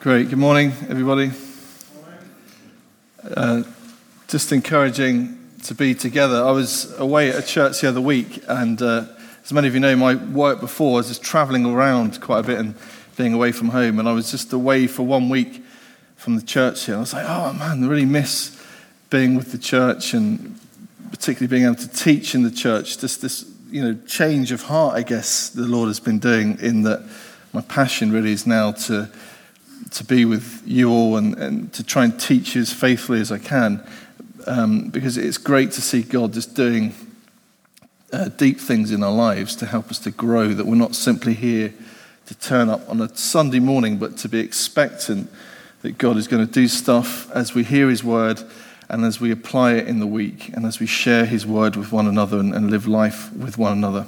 Great. Good morning, everybody. Just encouraging to be together. I was away at a church the other week, and as many of you know, my work before was just travelling around quite a bit and being away from home, and I was just away for 1 week from the church here. I was like, oh man, I really miss being with the church and particularly being able to teach in the church. Just this, change of heart, I guess, the Lord has been doing, in that my passion really is now to be with you all and to try and teach you as faithfully as I can, because it's great to see God just doing deep things in our lives to help us to grow, that we're not simply here to turn up on a Sunday morning, but to be expectant that God is going to do stuff as we hear his word and as we apply it in the week and as we share his word with one another and live life with one another.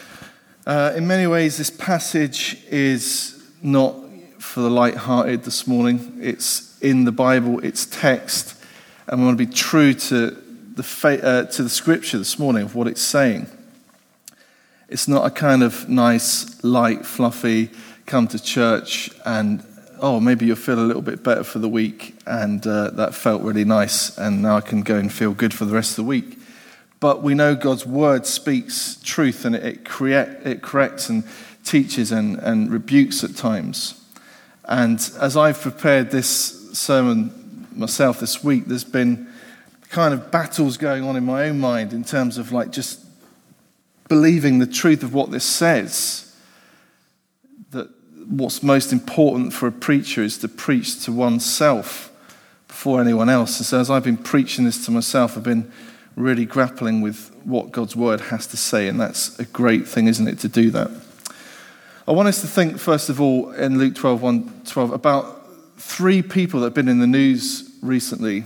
In many ways, this passage is not for the light-hearted this morning. It's in the Bible, it's text, and we want to be true to the scripture this morning of what it's saying. It's not a kind of nice, light, fluffy, come to church and, maybe you'll feel a little bit better for the week, and that felt really nice, and now I can go and feel good for the rest of the week. But we know God's word speaks truth, and it corrects and teaches and rebukes at times. And as I've prepared this sermon myself this week, there's been kind of battles going on in my own mind in terms of just believing the truth of what this says. That what's most important for a preacher is to preach to oneself before anyone else. And so as I've been preaching this to myself, I've been really grappling with what God's word has to say, and that's a great thing, isn't it, to do that. I want us to think, first of all, in Luke 12:1-12, about 3 people that have been in the news recently.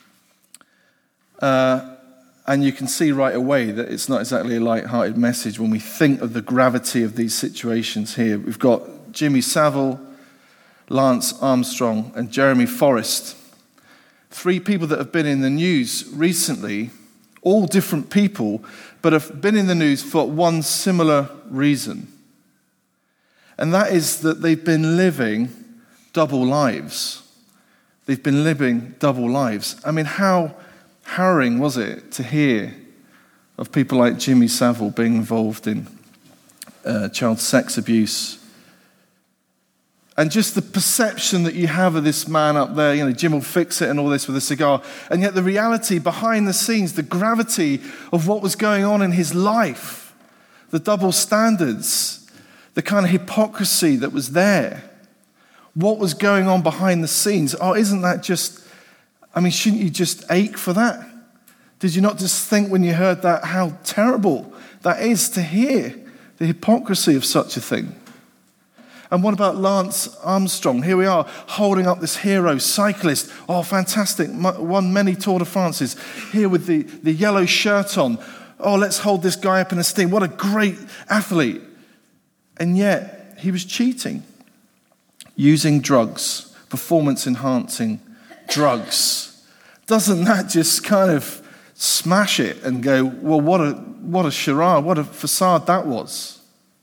And you can see right away that it's not exactly a light-hearted message when we think of the gravity of these situations here. We've got Jimmy Savile, Lance Armstrong, and Jeremy Forrest. 3 people that have been in the news recently, all different people, but have been in the news for one similar reason. And that is that they've been living double lives. They've been living double lives. I mean, how harrowing was it to hear of people like Jimmy Savile being involved in child sex abuse? And just the perception that you have of this man up there, Jim will fix it and all this with a cigar. And yet the reality behind the scenes, the gravity of what was going on in his life, the double standards, the kind of hypocrisy that was there, what was going on behind the scenes. Isn't that shouldn't you just ache for that? Did you not just think when you heard that how terrible that is to hear, the hypocrisy of such a thing? And what about Lance Armstrong? Here we are, holding up this hero, cyclist. Fantastic, won many Tour de France's. Here with the yellow shirt on. Let's hold this guy up in esteem. What a great athlete. And yet, he was cheating, using drugs, performance-enhancing drugs. Doesn't that just kind of smash it and go, well, what a charade, what a facade that was?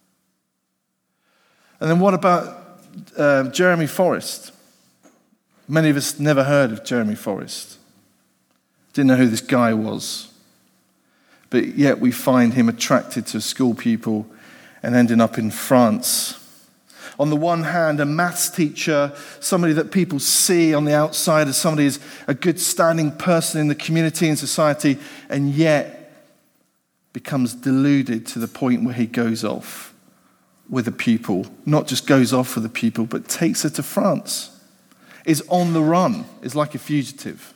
And then what about Jeremy Forrest? Many of us never heard of Jeremy Forrest. Didn't know who this guy was. But yet we find him attracted to a school pupil and ending up in France. On the one hand, a maths teacher, somebody that people see on the outside as somebody who's a good standing person in the community and society, and yet becomes deluded to the point where he goes off with a pupil. Not just goes off with a pupil, but takes her to France. Is on the run, is like a fugitive.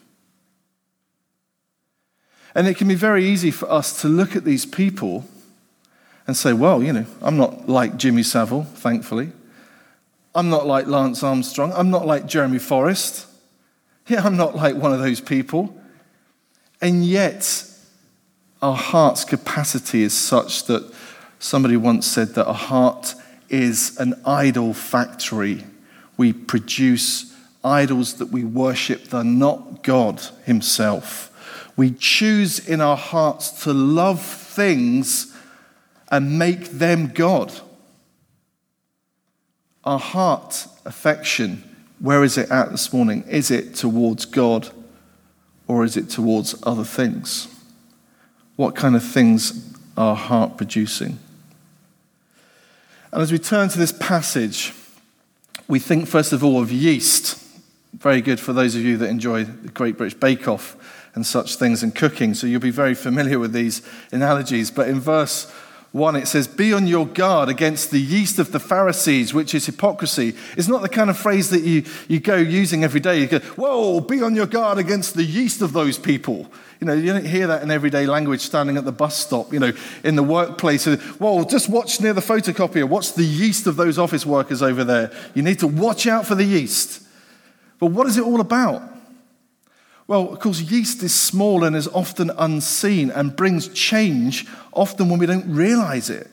And it can be very easy for us to look at these people and say, well, I'm not like Jimmy Savile, thankfully. I'm not like Lance Armstrong. I'm not like Jeremy Forrest. I'm not like one of those people. And yet, our heart's capacity is such that somebody once said that a heart is an idol factory. We produce idols that we worship. They're not God himself. We choose in our hearts to love things and make them God. Our heart affection Where is it at this morning? Is it towards God or is it towards other things? What kind of things are our heart producing? And as we turn to this passage, we think first of all of yeast. Very good for those of you that enjoy the Great British Bake Off and such things and cooking, so you'll be very familiar with these analogies. But in verse 1 it says, "Be on your guard against the yeast of the Pharisees, which is hypocrisy." It's not the kind of phrase that you go using every day. You go, "Whoa, be on your guard against the yeast of those people." You don't hear that in everyday language standing at the bus stop, in the workplace. "Whoa, just watch near the photocopier. What's the yeast of those office workers over there? You need to watch out for the yeast." But what is it all about? Well, of course, yeast is small and is often unseen and brings change often when we don't realize it.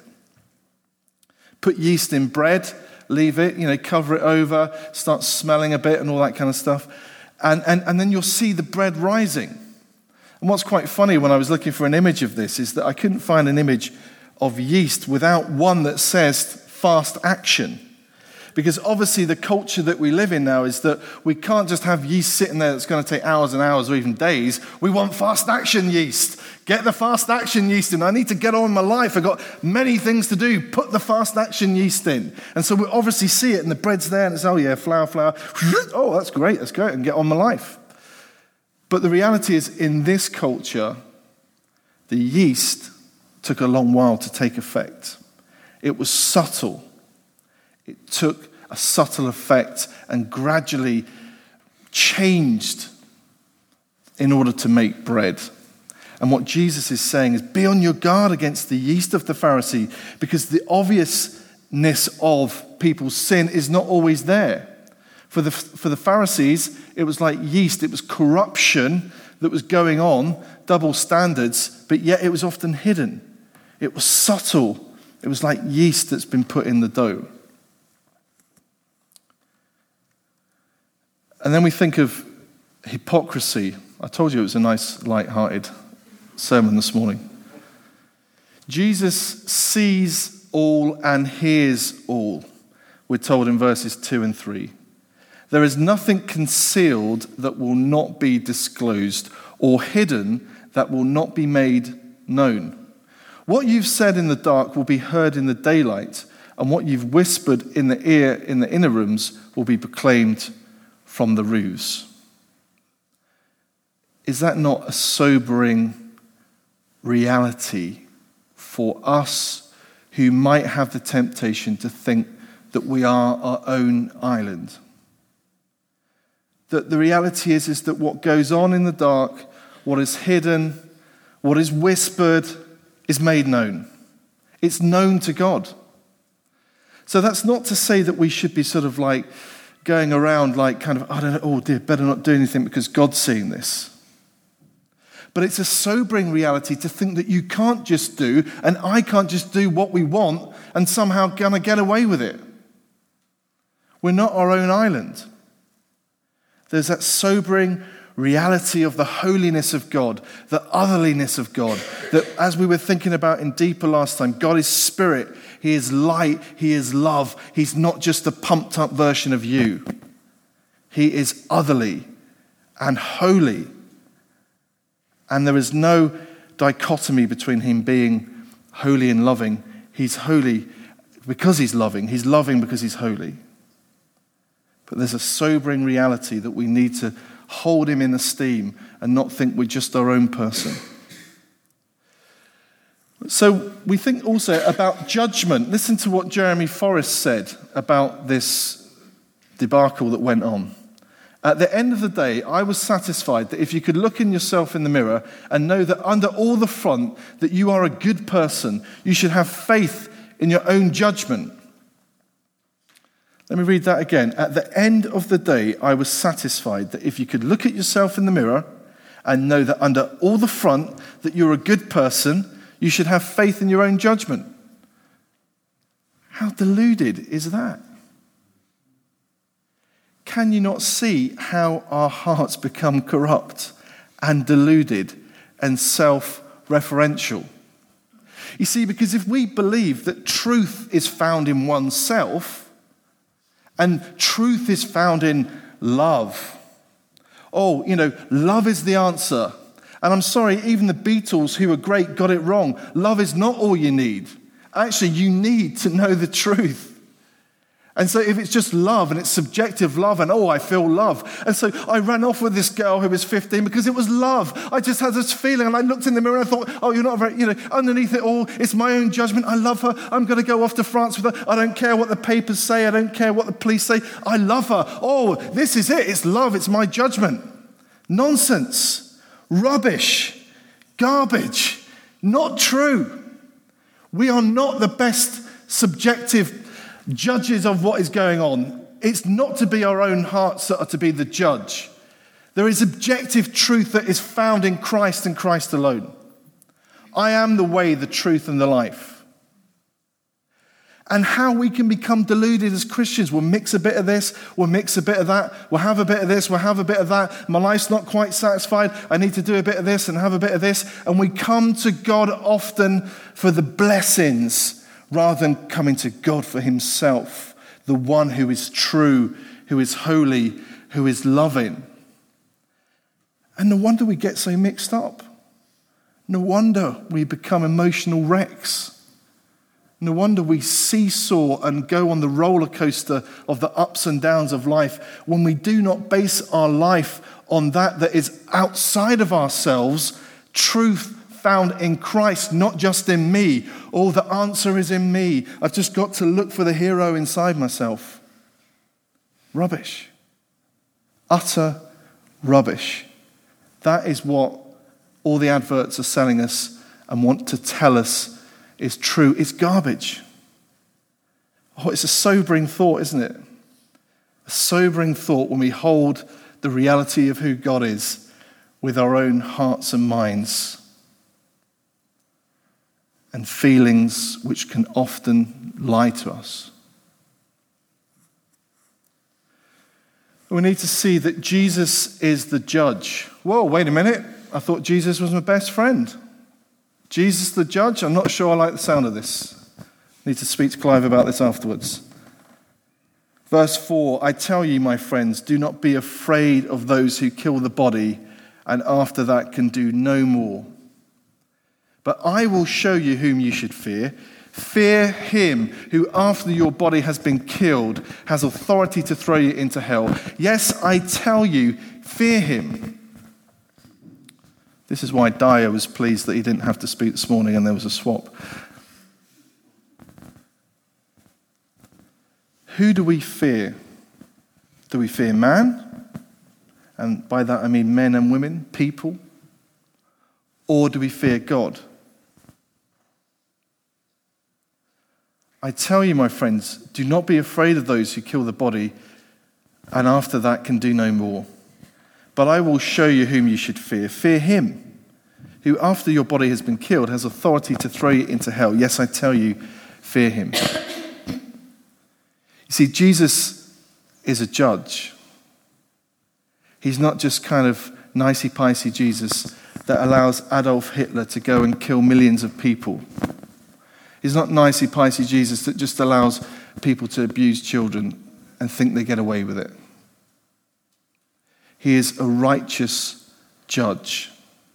Put yeast in bread, leave it, cover it over, start smelling a bit and all that kind of stuff. And then you'll see the bread rising. And what's quite funny when I was looking for an image of this is that I couldn't find an image of yeast without one that says fast action. Because obviously the culture that we live in now is that we can't just have yeast sitting there that's going to take hours and hours or even days. We want fast action yeast. Get the fast action yeast in. I need to get on with my life. I've got many things to do. Put the fast action yeast in. And so we obviously see it and the bread's there and it's, oh yeah, flour. Oh, that's great. Let's go and get on with my life. But the reality is in this culture, the yeast took a long while to take effect. It was subtle. It took a subtle effect and gradually changed in order to make bread. And what Jesus is saying is, be on your guard against the yeast of the Pharisee, because the obviousness of people's sin is not always there. For the Pharisees, it was like yeast. It was corruption that was going on, double standards, but yet it was often hidden. It was subtle. It was like yeast that's been put in the dough. And then we think of hypocrisy. I told you it was a nice, light-hearted sermon this morning. Jesus sees all and hears all, we're told in verses 2 and 3. There is nothing concealed that will not be disclosed, or hidden that will not be made known. What you've said in the dark will be heard in the daylight, and what you've whispered in the ear in the inner rooms will be proclaimed from the roofs. Is that not a sobering reality for us who might have the temptation to think that we are our own island? That the reality is that what goes on in the dark, what is hidden, what is whispered, is made known. It's known to God. So that's not to say that we should be sort of like going around like kind of, I don't know, oh dear, better not do anything because God's seeing this. But it's a sobering reality to think that you can't just do, and I can't just do what we want and somehow gonna get away with it. We're not our own island. There's that sobering reality of the holiness of God, the otherliness of God, that as we were thinking about in deeper last time, God is spirit, he is light, he is love. He's not just a pumped up version of you. He is otherly and holy. And there is no dichotomy between him being holy and loving. He's holy because he's loving because he's holy. But there's a sobering reality that we need to hold him in esteem and not think we're just our own person. So we think also about judgment. Listen to what Jeremy Forrest said about this debacle that went on. At the end of the day, I was satisfied that if you could look in yourself in the mirror and know that under all the front that you are a good person, you should have faith in your own judgment. Let me read that again. At the end of the day, I was satisfied that if you could look at yourself in the mirror and know that under all the front that you're a good person, you should have faith in your own judgment. How deluded is that? Can you not see how our hearts become corrupt and deluded and self-referential? You see, because if we believe that truth is found in oneself, and truth is found in love. Oh, love is the answer. And I'm sorry, even the Beatles, who were great, got it wrong. Love is not all you need. Actually, you need to know the truth. And so if it's just love and it's subjective love and, I feel love. And so I ran off with this girl who was 15 because it was love. I just had this feeling and I looked in the mirror and I thought, you're not very, underneath it all, it's my own judgment. I love her. I'm going to go off to France with her. I don't care what the papers say. I don't care what the police say. I love her. Oh, this is it. It's love. It's my judgment. Nonsense. Rubbish. Garbage. Not true. We are not the best subjective judges of what is going on. It's not to be our own hearts that are to be the judge. There is objective truth that is found in Christ and Christ alone. I am the way, the truth, and the life. And how we can become deluded as Christians. We'll mix a bit of this, we'll mix a bit of that, we'll have a bit of this, we'll have a bit of that. My life's not quite satisfied. I need to do a bit of this and have a bit of this. And we come to God often for the blessings rather than coming to God for himself, the one who is true, who is holy, who is loving. And no wonder we get so mixed up. No wonder we become emotional wrecks. No wonder we seesaw and go on the roller coaster of the ups and downs of life when we do not base our life on that is outside of ourselves, truth found in Christ, not just in me. Oh, the answer is in me. I've just got to look for the hero inside myself. Rubbish. Utter rubbish. That is what all the adverts are selling us and want to tell us is true. It's garbage. Oh, it's a sobering thought, isn't it? A sobering thought when we hold the reality of who God is with our own hearts and minds and feelings which can often lie to us. We need to see that Jesus is the judge. Whoa, wait a minute. I thought Jesus was my best friend. Jesus the judge? I'm not sure I like the sound of this. I need to speak to Clive about this afterwards. Verse 4, I tell you, my friends, do not be afraid of those who kill the body and after that can do no more. But I will show you whom you should fear. Fear him who, after your body has been killed, has authority to throw you into hell. Yes, I tell you, fear him. This is why Dyer was pleased that he didn't have to speak this morning and there was a swap. Who do we fear? Do we fear man? And by that I mean men and women, people. Or do we fear God? I tell you, my friends, do not be afraid of those who kill the body and after that can do no more. But I will show you whom you should fear. Fear him who, after your body has been killed, has authority to throw you into hell. Yes, I tell you, fear him. You see, Jesus is a judge. He's not just kind of nicey-picey Jesus that allows Adolf Hitler to go and kill millions of people. He's not nicey-picey Jesus that just allows people to abuse children and think they get away with it. He is a righteous judge.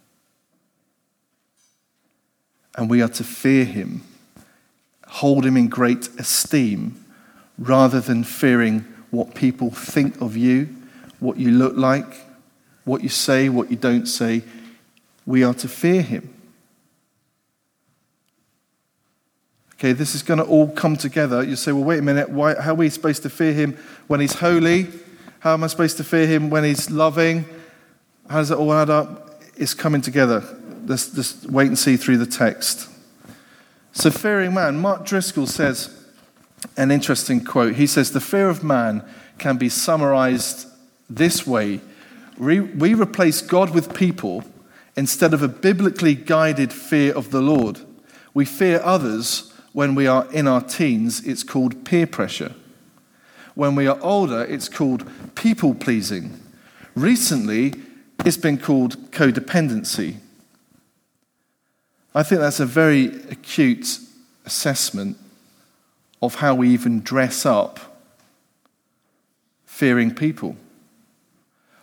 And we are to fear him, hold him in great esteem, rather than fearing what people think of you, what you look like, what you say, what you don't say. We are to fear him. Okay, this is going to all come together. You say, well, wait a minute, how are we supposed to fear him when he's holy? How am I supposed to fear him when he's loving? How does it all add up? It's coming together. Let's just wait and see through the text. So fearing man, Mark Driscoll says an interesting quote. He says, the fear of man can be summarized this way. We replace God with people instead of a biblically guided fear of the Lord. We fear others when we are in our teens. It's called peer pressure. When we are older, it's called people-pleasing. Recently, it's been called codependency. I think that's a very acute assessment of how we even dress up fearing people.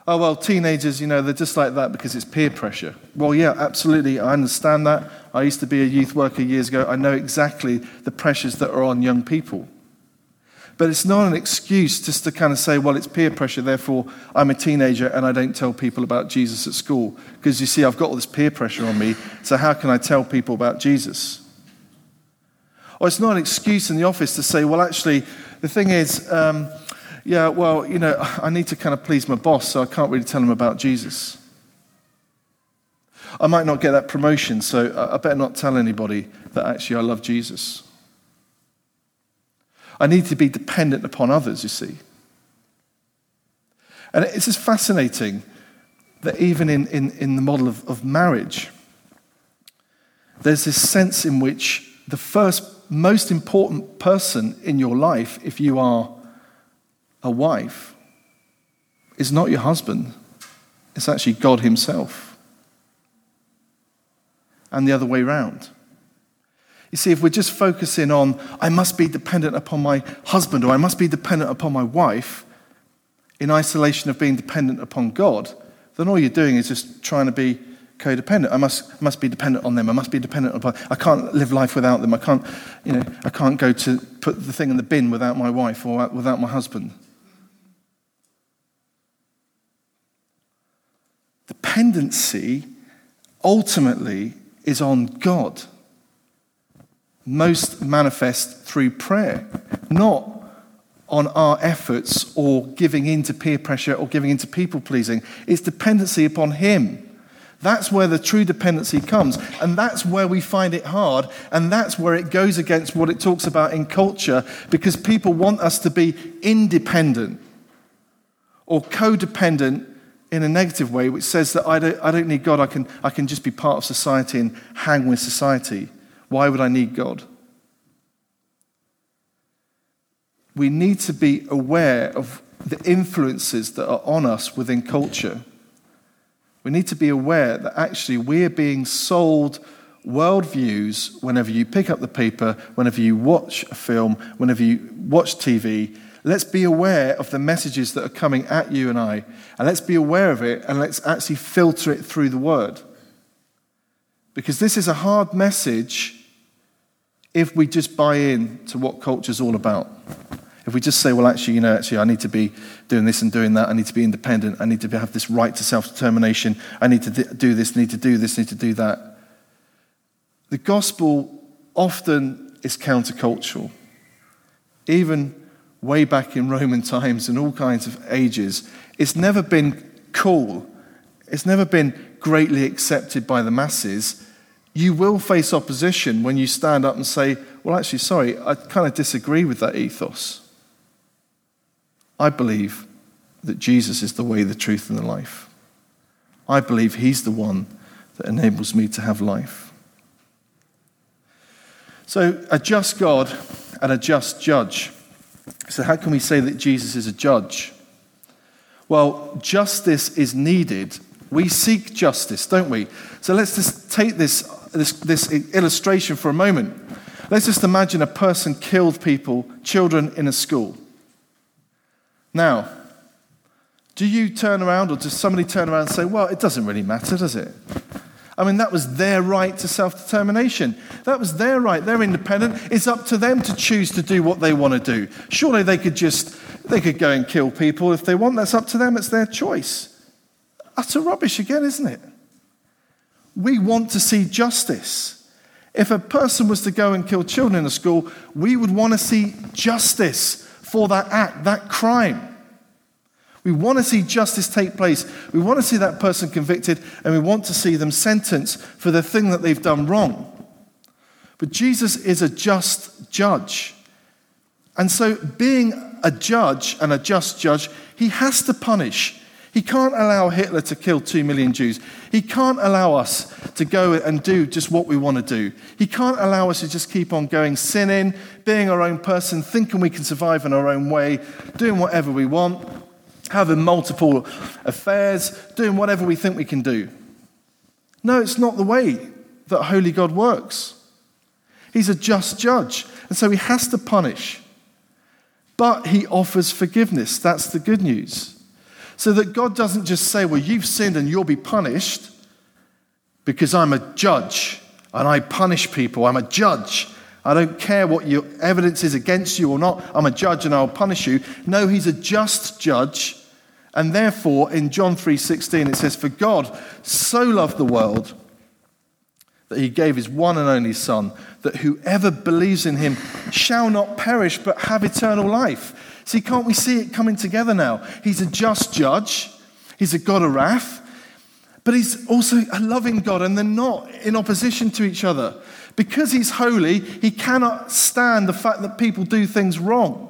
Oh, well, teenagers, they're just like that because it's peer pressure. Well, yeah, absolutely. I understand that. I used to be a youth worker years ago. I know exactly the pressures that are on young people. But it's not an excuse just to kind of say, well, it's peer pressure, therefore I'm a teenager and I don't tell people about Jesus at school. Because you see, I've got all this peer pressure on me, so how can I tell people about Jesus? Or it's not an excuse in the office to say, well, actually, the thing is, I need to kind of please my boss, so I can't really tell him about Jesus. I might not get that promotion, so I better not tell anybody that actually I love Jesus. I need to be dependent upon others, you see. And it's just fascinating that even in the model of marriage, there's this sense in which the first most important person in your life, if you are a wife, is not your husband. It's actually God himself. And the other way round. You see, if we're just focusing on, I must be dependent upon my husband or I must be dependent upon my wife, in isolation of being dependent upon God, then all you're doing is just trying to be codependent. I must be dependent on them. I must be dependent upon. I can't live life without them. I can't go to put the thing in the bin without my wife or without my husband. Dependency ultimately is on God. Most manifest through prayer, not on our efforts or giving in to peer pressure or giving in to people pleasing. It's dependency upon him. That's where the true dependency comes, and that's where we find it hard, and that's where it goes against what it talks about in culture, because people want us to be independent or codependent in a negative way, which says that I don't need God, I can just be part of society and hang with society. Why would I need God? We need to be aware of the influences that are on us within culture. We need to be aware that actually we're being sold worldviews whenever you pick up the paper, whenever you watch a film, whenever you watch TV. Let's be aware of the messages that are coming at you and I. And let's be aware of it, and let's actually filter it through the Word. Because this is a hard message if we just buy in to what culture's all about. If we just say, well, actually, I need to be doing this and doing that. I need to be independent. I need to have this right to self-determination. I need to do this, need to do this, need to do that. The gospel often is countercultural. Even way back in Roman times and all kinds of ages, it's never been cool. It's never been greatly accepted by the masses. You will face opposition when you stand up and say, well, actually, sorry, I kind of disagree with that ethos. I believe that Jesus is the way, the truth, and the life. I believe he's the one that enables me to have life. So, a just God and a just judge. So how can we say that Jesus is a judge? Well, justice is needed. We seek justice, don't we? So let's just take this illustration for a moment. Let's just imagine a person killed children in a school. Now, do you turn around, or does somebody turn around and say, well, it doesn't really matter, does it? I mean, that was their right to self-determination. That was their right. They're independent. It's up to them to choose to do what they want to do. Surely they could go and kill people if they want. That's up to them. It's their choice. Utter rubbish again, isn't it? We want to see justice. If a person was to go and kill children in a school, we would want to see justice for that act, that crime. We want to see justice take place. We want to see that person convicted, and we want to see them sentenced for the thing that they've done wrong. But Jesus is a just judge. And so being a judge and a just judge, he has to punish. He can't allow Hitler to kill 2 million Jews. He can't allow us to go and do just what we want to do. He can't allow us to just keep on going, sinning, being our own person, thinking we can survive in our own way, doing whatever we want, having multiple affairs, doing whatever we think we can do. No, it's not the way that holy God works. He's a just judge, and so he has to punish. But he offers forgiveness. That's the good news. So that God doesn't just say, well, you've sinned and you'll be punished because I'm a judge and I punish people. I'm a judge. I don't care what your evidence is against you or not. I'm a judge and I'll punish you. No, he's a just judge. And therefore, in John 3:16, it says, for God so loved the world that he gave his one and only Son, that whoever believes in him shall not perish but have eternal life. See, can't we see it coming together now? He's a just judge. He's a God of wrath. But he's also a loving God, and they're not in opposition to each other. Because he's holy, he cannot stand the fact that people do things wrong.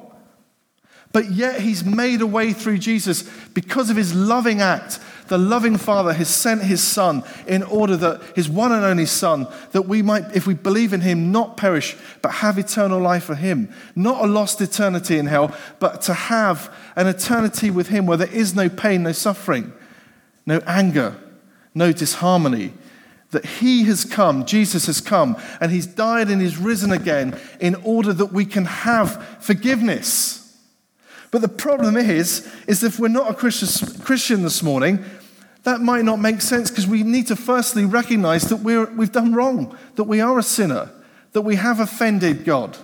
But yet he's made a way through Jesus because of his loving act. The loving Father has sent his Son in order that his one and only Son, that we might, if we believe in him, not perish, but have eternal life for him. Not a lost eternity in hell, but to have an eternity with him where there is no pain, no suffering, no anger, no disharmony. That he has come, Jesus has come, and he's died and he's risen again in order that we can have forgiveness. But the problem is if we're not a Christian this morning, that might not make sense, because we need to firstly recognize that we've done wrong, that we are a sinner, that we have offended God.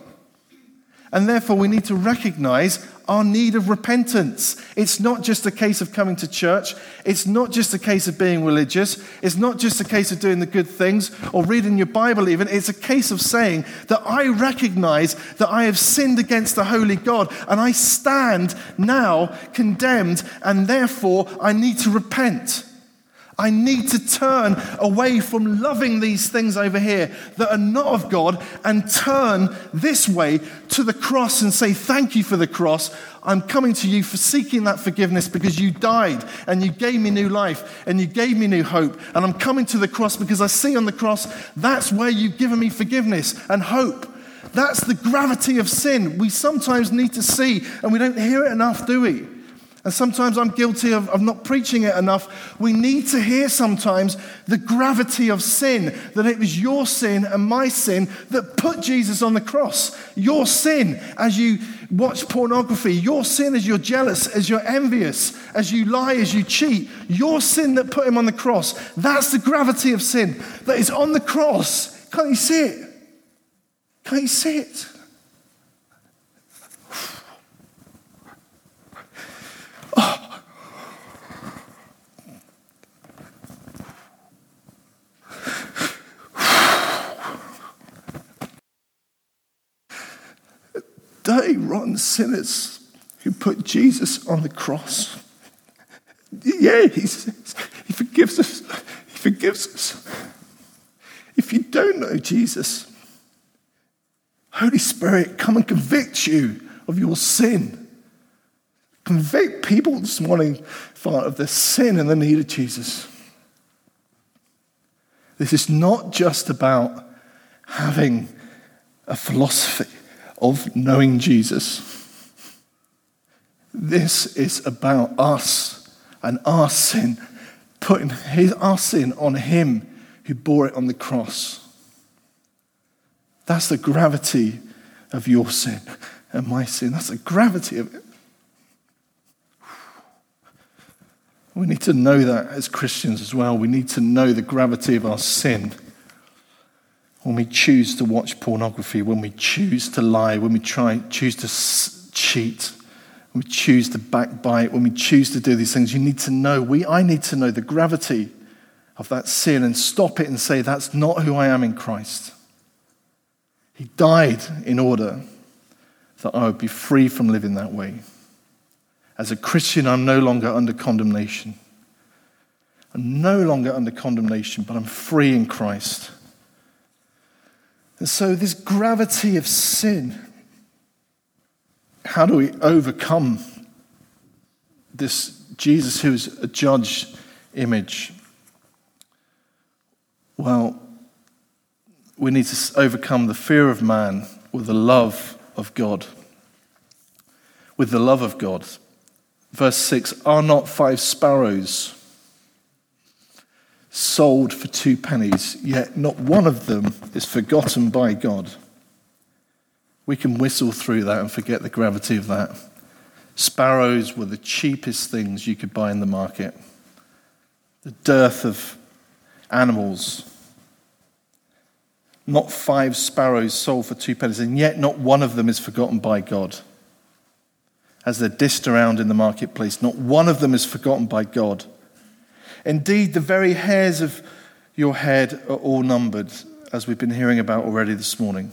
And therefore we need to recognize our need of repentance. It's not just a case of coming to church. It's not just a case of being religious. It's not just a case of doing the good things or reading your Bible even. It's a case of saying that I recognize that I have sinned against the holy God and I stand now condemned, and therefore I need to repent. I need to turn away from loving these things over here that are not of God and turn this way to the cross and say, thank you for the cross. I'm coming to you for seeking that forgiveness because you died and you gave me new life and you gave me new hope. And I'm coming to the cross because I see on the cross, that's where you've given me forgiveness and hope. That's the gravity of sin. We sometimes need to see, and we don't hear it enough, do we? And sometimes I'm guilty of not preaching it enough. We need to hear sometimes the gravity of sin, that it was your sin and my sin that put Jesus on the cross. Your sin as you watch pornography, your sin as you're jealous, as you're envious, as you lie, as you cheat, your sin that put him on the cross. That's the gravity of sin that is on the cross. Can't you see it? Can't you see it? Dirty, rotten sinners who put Jesus on the cross. Yeah, he forgives us. He forgives us. If you don't know Jesus, Holy Spirit, come and convict you of your sin. Convict people this morning, Father, of their sin and the need of Jesus. This is not just about having a philosophy of knowing Jesus. This is about us and our sin, putting our sin on him who bore it on the cross. That's the gravity of your sin and my sin. That's the gravity of it. We need to know that as Christians as well. We need to know the gravity of our sin. When we choose to watch pornography, when we choose to lie, when we choose to cheat, when we choose to backbite, when we choose to do these things, you need to know, I need to know the gravity of that sin and stop it and say, that's not who I am in Christ. He died in order that I would be free from living that way. As a Christian, I'm no longer under condemnation. I'm no longer under condemnation, but I'm free in Christ. And so this gravity of sin, how do we overcome this Jesus who is a judge image? Well, we need to overcome the fear of man with the love of God. With the love of God. Verse 6, are not 5 sparrows sold for 2 pennies, yet not one of them is forgotten by God? We can whistle through that and forget the gravity of that. Sparrows were the cheapest things you could buy in the market. The dearth of animals. Not 5 sparrows sold for 2 pennies, and yet not one of them is forgotten by God. As they're dished around in the marketplace, not one of them is forgotten by God. Indeed, the very hairs of your head are all numbered, as we've been hearing about already this morning.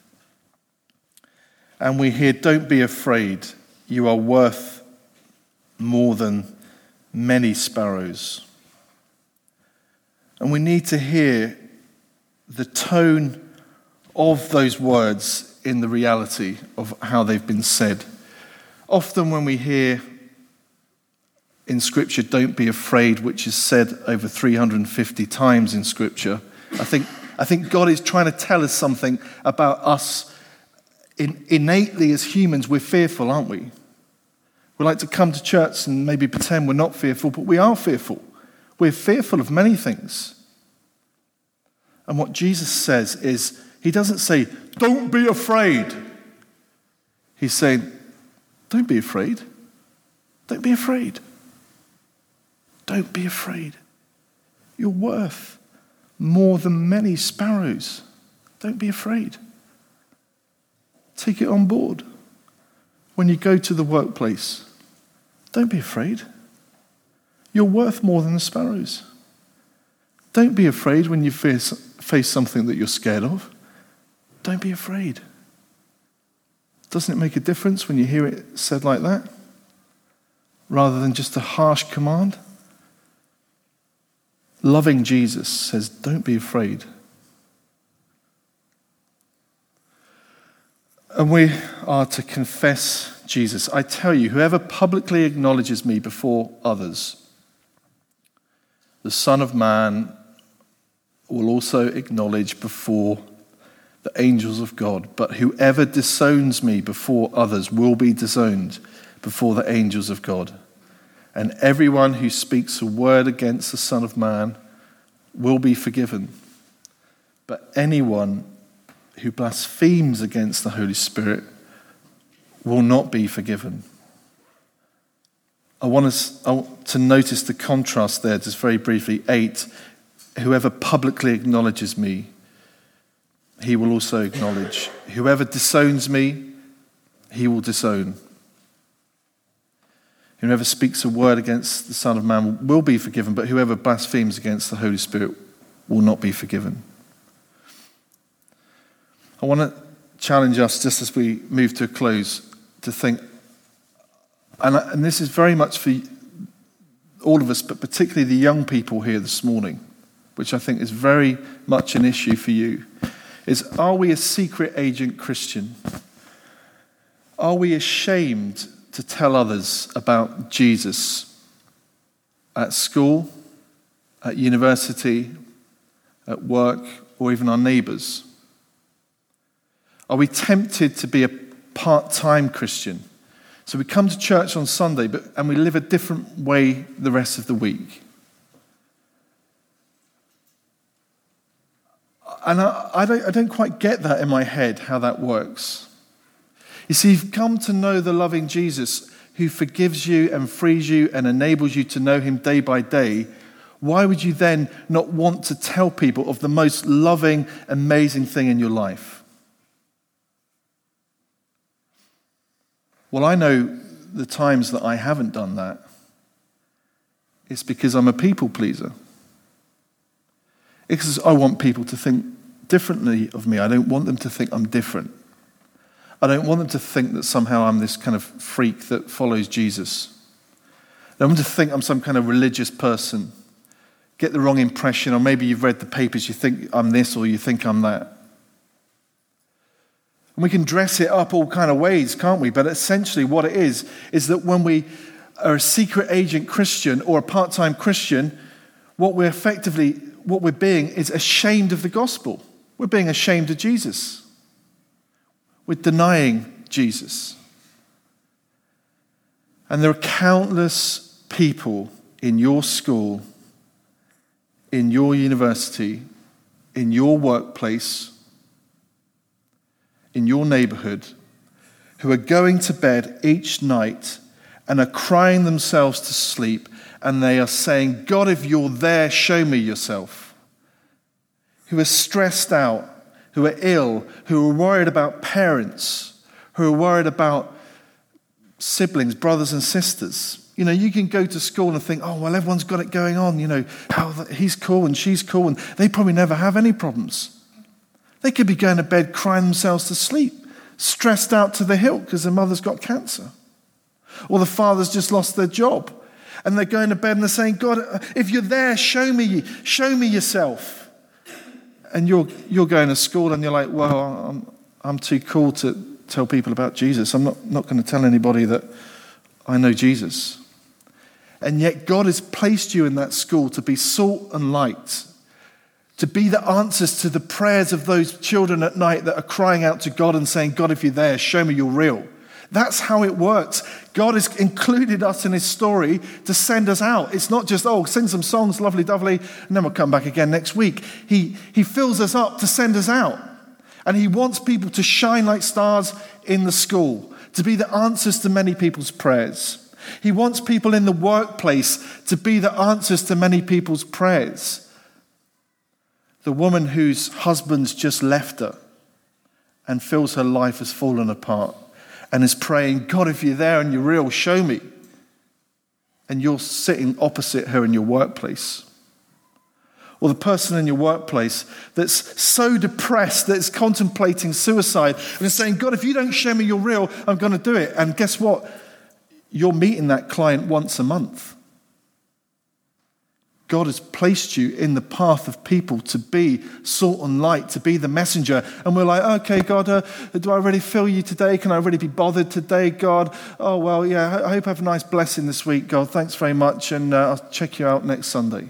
And we hear, don't be afraid, you are worth more than many sparrows. And we need to hear the tone of those words in the reality of how they've been said. Often when we hear in Scripture, don't be afraid, which is said over 350 times in Scripture, I think God is trying to tell us something about us. Innately as humans, we're fearful, aren't we? We like to come to church and maybe pretend we're not fearful, but we are fearful. We're fearful of many things. And what Jesus says is, he doesn't say, don't be afraid. He's saying, don't be afraid. Don't be afraid. Don't be afraid. You're worth more than many sparrows. Don't be afraid. Take it on board. When you go to the workplace, don't be afraid. You're worth more than the sparrows. Don't be afraid when you face something that you're scared of. Don't be afraid. Doesn't it make a difference when you hear it said like that? Rather than just a harsh command? Loving Jesus says, don't be afraid. And we are to confess Jesus. I tell you, whoever publicly acknowledges me before others, the Son of Man will also acknowledge before the angels of God. But whoever disowns me before others will be disowned before the angels of God. And everyone who speaks a word against the Son of Man will be forgiven. But anyone who blasphemes against the Holy Spirit will not be forgiven. I want us to notice the contrast there, just very briefly. 8, whoever publicly acknowledges me, he will also acknowledge. Whoever disowns me, he will disown. Whoever speaks a word against the Son of Man will be forgiven, but whoever blasphemes against the Holy Spirit will not be forgiven. I want to challenge us, just as we move to a close, to think, and this is very much for all of us, but particularly the young people here this morning, which I think is very much an issue for you, is, are we a secret agent Christian? Are we ashamed to tell others about Jesus at school, at university, at work, or even our neighbours? Are we tempted to be a part-time Christian? So we come to church on Sunday, and we live a different way the rest of the week. And I don't quite get that in my head, how that works. You see, you've come to know the loving Jesus who forgives you and frees you and enables you to know him day by day. Why would you then not want to tell people of the most loving, amazing thing in your life? Well, I know the times that I haven't done that. It's because I'm a people pleaser. It's because I want people to think differently of me. I don't want them to think I'm different. I don't want them to think that somehow I'm this kind of freak that follows Jesus. I don't want them to think I'm some kind of religious person. Get the wrong impression, or maybe you've read the papers, you think I'm this or you think I'm that. And we can dress it up all kind of ways, can't we? But essentially what it is that when we are a secret agent Christian or a part-time Christian, what we're being is ashamed of the gospel. We're being ashamed of Jesus. We're denying Jesus. And there are countless people in your school, in your university, in your workplace, in your neighborhood, who are going to bed each night and are crying themselves to sleep, and they are saying, God, if you're there, show me yourself. Who are stressed out, who are ill, who are worried about parents, who are worried about siblings, brothers and sisters. You know, you can go to school and think, oh, well, everyone's got it going on. You know, he's cool and she's cool, and they probably never have any problems. They could be going to bed crying themselves to sleep, stressed out to the hilt because their mother's got cancer. Or the father's just lost their job. And they're going to bed and they're saying, God, if you're there, show me yourself. And you're going to school and you're like, well, I'm too cool to tell people about Jesus. I'm not going to tell anybody that I know Jesus. And yet God has placed you in that school to be salt and light, to be the answers to the prayers of those children at night that are crying out to God and saying, God, if you're there, show me you're real. That's how it works. God has included us in his story to send us out. It's not just, sing some songs, lovely dovely, and then we'll come back again next week. He fills us up to send us out. And he wants people to shine like stars in the school, to be the answers to many people's prayers. He wants people in the workplace to be the answers to many people's prayers. The woman whose husband's just left her and feels her life has fallen apart and is praying, God, if you're there and you're real, show me. And you're sitting opposite her in your workplace. Or the person in your workplace that's so depressed that it's contemplating suicide and is saying, God, if you don't show me you're real, I'm going to do it. And guess what? You're meeting that client once a month. God has placed you in the path of people to be salt and light, to be the messenger. And we're like, okay, God, do I really feel you today? Can I really be bothered today, God? Oh, well, yeah, I hope I have a nice blessing this week, God. Thanks very much, and I'll check you out next Sunday.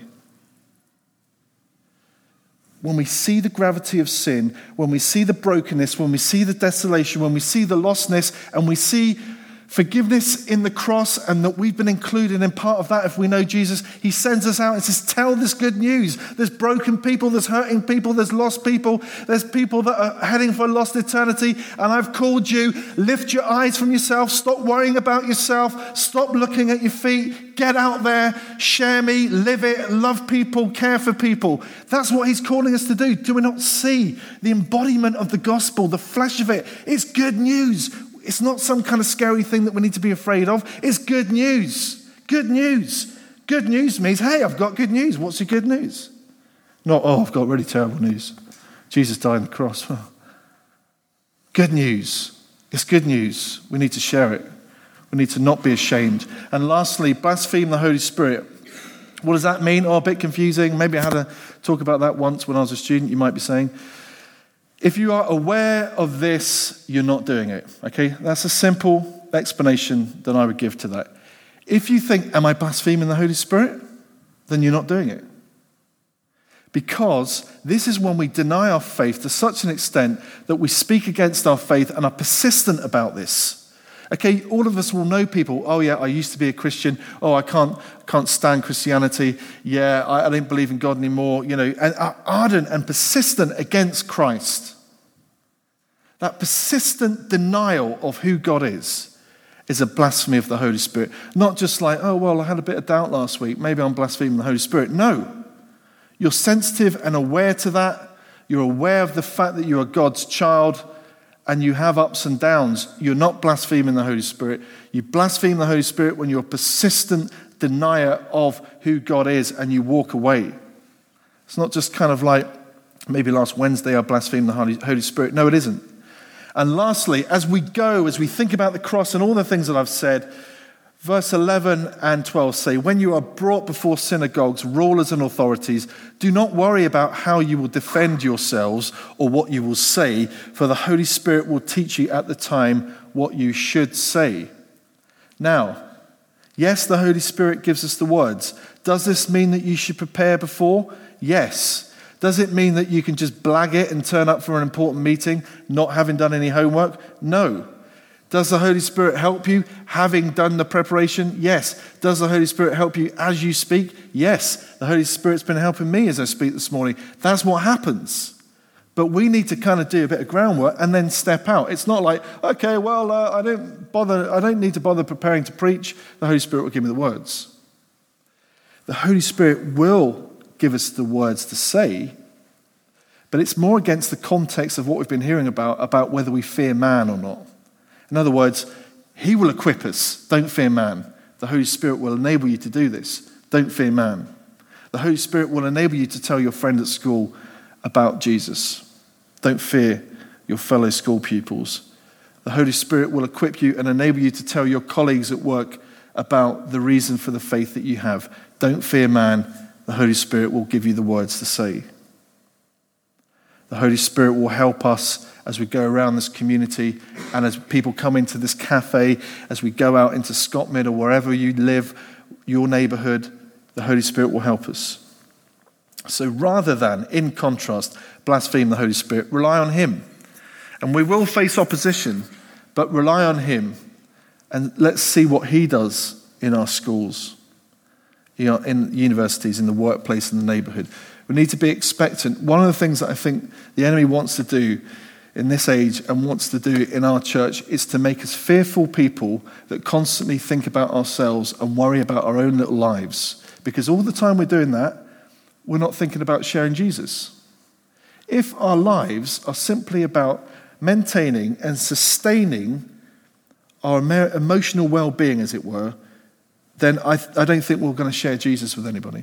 When we see the gravity of sin, when we see the brokenness, when we see the desolation, when we see the lostness, and we see forgiveness in the cross and that we've been included in part of that if we know Jesus, he sends us out and says, tell this good news. There's broken people, there's hurting people, there's lost people, there's people that are heading for a lost eternity, and I've called you. Lift your eyes from yourself, stop worrying about yourself, stop looking at your feet, get out there, share me, live it, love people, care for people. That's what he's calling us to do. Do we not see the embodiment of the gospel, the flesh of it? It's good news. It's not some kind of scary thing that we need to be afraid of. It's good news. Good news. Good news means, hey, I've got good news. What's your good news? Not, I've got really terrible news. Jesus died on the cross. Well, good news. It's good news. We need to share it. We need to not be ashamed. And lastly, blaspheme the Holy Spirit. What does that mean? A bit confusing. Maybe I had to talk about that once when I was a student, you might be saying. If you are aware of this, you're not doing it. Okay? That's a simple explanation that I would give to that. If you think, am I blaspheming the Holy Spirit? Then you're not doing it. Because this is when we deny our faith to such an extent that we speak against our faith and are persistent about this. Okay, all of us will know people, oh yeah, I used to be a Christian, oh I can't stand Christianity, yeah, I don't believe in God anymore, and are ardent and persistent against Christ. That persistent denial of who God is a blasphemy of the Holy Spirit. Not just like, oh well, I had a bit of doubt last week, maybe I'm blaspheming the Holy Spirit. No, you're sensitive and aware to that, you're aware of the fact that you are God's child, and you have ups and downs. You're not blaspheming the Holy Spirit. You blaspheme the Holy Spirit when you're a persistent denier of who God is and you walk away. It's not just kind of like, maybe last Wednesday I blasphemed the Holy Spirit. No, it isn't. And lastly, as we think about the cross and all the things that I've said, verse 11 and 12 say, when you are brought before synagogues, rulers and authorities, do not worry about how you will defend yourselves or what you will say, for the Holy Spirit will teach you at the time what you should say. Now, yes, the Holy Spirit gives us the words. Does this mean that you should prepare before? Yes. Does it mean that you can just blag it and turn up for an important meeting, not having done any homework? No. Does the Holy Spirit help you having done the preparation? Yes. Does the Holy Spirit help you as you speak? Yes. The Holy Spirit's been helping me as I speak this morning. That's what happens. But we need to kind of do a bit of groundwork and then step out. It's not like, okay, well, I don't need to bother preparing to preach. The Holy Spirit will give me the words. The Holy Spirit will give us the words to say, but it's more against the context of what we've been hearing about whether we fear man or not. In other words, he will equip us. Don't fear man. The Holy Spirit will enable you to do this. Don't fear man. The Holy Spirit will enable you to tell your friend at school about Jesus. Don't fear your fellow school pupils. The Holy Spirit will equip you and enable you to tell your colleagues at work about the reason for the faith that you have. Don't fear man. The Holy Spirit will give you the words to say. The Holy Spirit will help us as we go around this community and as people come into this cafe, as we go out into Scottmid or wherever you live, your neighborhood, the Holy Spirit will help us. So rather than, in contrast, blaspheme the Holy Spirit, rely on him. And we will face opposition, but rely on him. And let's see what he does in our schools, in universities, in the workplace, in the neighborhood. We need to be expectant. One of the things that I think the enemy wants to do in this age and wants to do in our church is to make us fearful people that constantly think about ourselves and worry about our own little lives. Because all the time we're doing that, we're not thinking about sharing Jesus. If our lives are simply about maintaining and sustaining our emotional well-being, as it were, then I don't think we're going to share Jesus with anybody.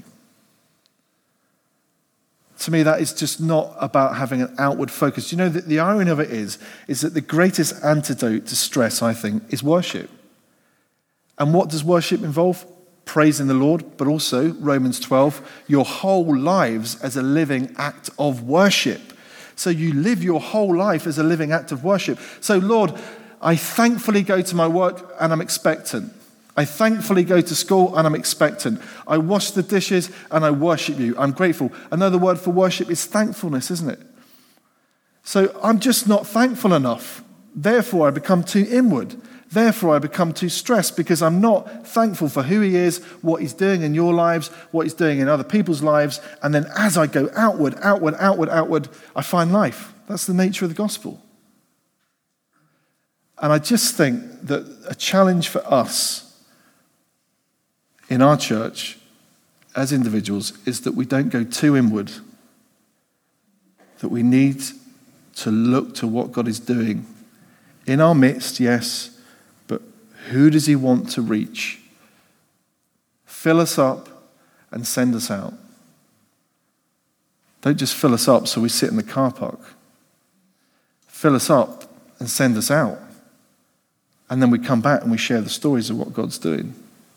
To me, that is just not about having an outward focus. You know, the irony of it is that the greatest antidote to stress, I think, is worship. And what does worship involve? Praising the Lord, but also, Romans 12, your whole lives as a living act of worship. So you live your whole life as a living act of worship. So, Lord, I thankfully go to my work and I'm expectant. I thankfully go to school and I'm expectant. I wash the dishes and I worship you. I'm grateful. Another word for worship is thankfulness, isn't it? So I'm just not thankful enough. Therefore, I become too inward. Therefore, I become too stressed because I'm not thankful for who he is, what he's doing in your lives, what he's doing in other people's lives. And then as I go outward, I find life. That's the nature of the gospel. And I just think that a challenge for us in our church as individuals is that we don't go too inward, that we need to look to what God is doing in our midst, yes, but who does he want to reach? Fill us up and send us out. Don't just fill us up so we sit in the car park. Fill us up and send us out. And then we come back and we share the stories of what God's doing.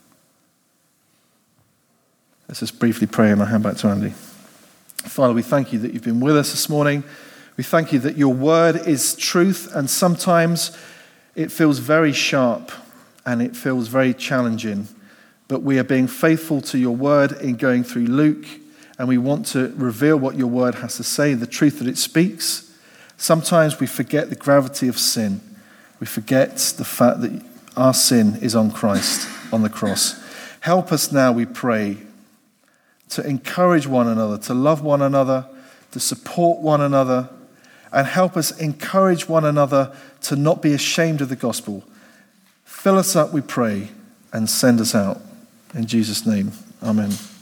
Let's just briefly pray and I'll hand back to Andy. Father, we thank you that you've been with us this morning. We thank you that your word is truth, and sometimes it feels very sharp and it feels very challenging. But we are being faithful to your word in going through Luke, and we want to reveal what your word has to say, the truth that it speaks. Sometimes we forget the gravity of sin. We forget the fact that our sin is on Christ, on the cross. Help us now, we pray, to encourage one another, to love one another, to support one another, and help us encourage one another to not be ashamed of the gospel. Fill us up, we pray, and send us out. In Jesus' name, amen.